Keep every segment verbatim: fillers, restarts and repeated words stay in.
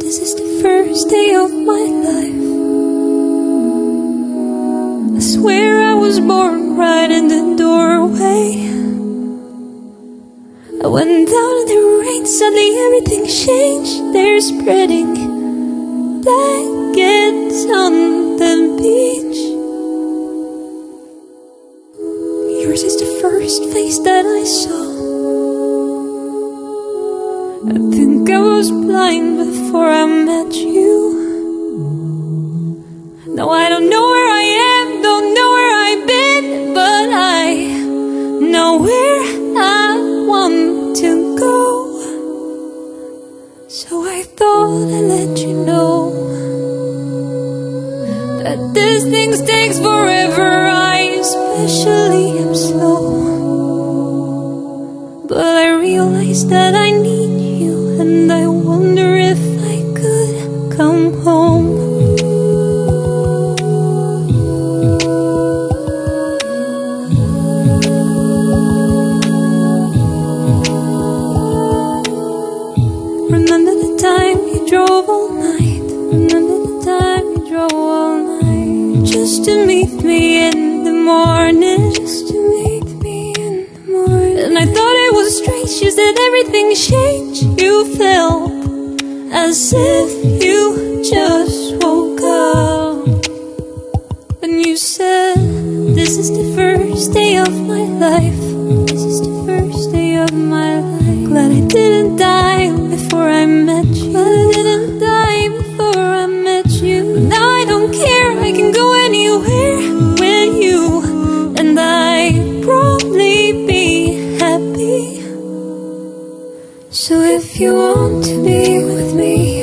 This is the first day of my life. I swear I was born right in the doorway. I went down in the rain, suddenly everything changed. They're spreading blankets on the beach. Yours is the first face that I saw. I think I was blind before I met you. Now I don't know where I am, don't know where I've been, but I know where I want to go. So I thought I'd let you know that this thing takes forever. I especially am slow, but I realized that I need you, and I wonder if I could come home. Remember the time you drove all night. Remember the time you drove all night, just to meet me in the morning. Just to meet me in the morning. And I thought it was strange, you said everything changed. You felt as if you just woke up. And you said, this is the first day of my life. This is the first day of my life. Glad I didn't die before I met you. Glad I didn't die before I met you. But now I don't care, I can go anywhere with you, and I'd probably be happy. So if you want to be with me,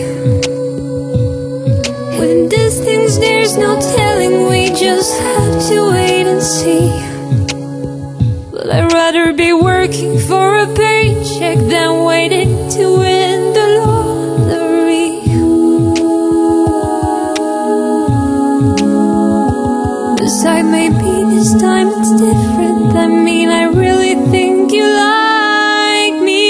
when distance there's no telling, we just have to wait and see. But I'd rather be working for a paycheck than waiting to win the lottery. Besides, maybe this time it's different. I mean, I really think you like me.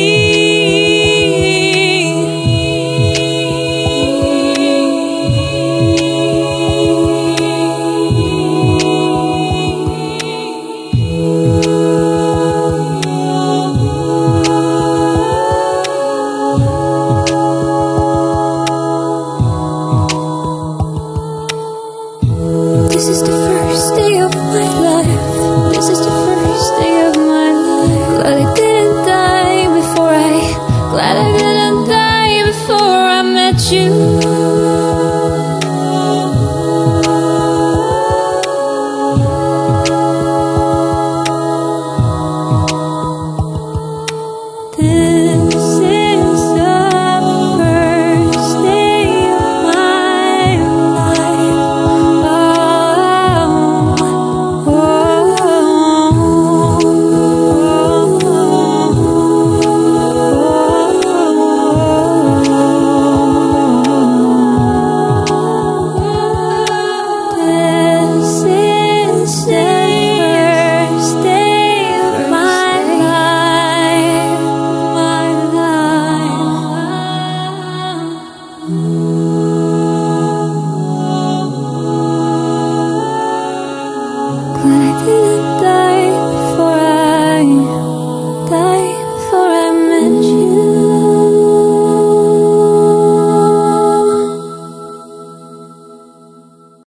This is the first day of my life. This is the first day of my life. Glad I didn't die before I, glad I didn't die before I met you.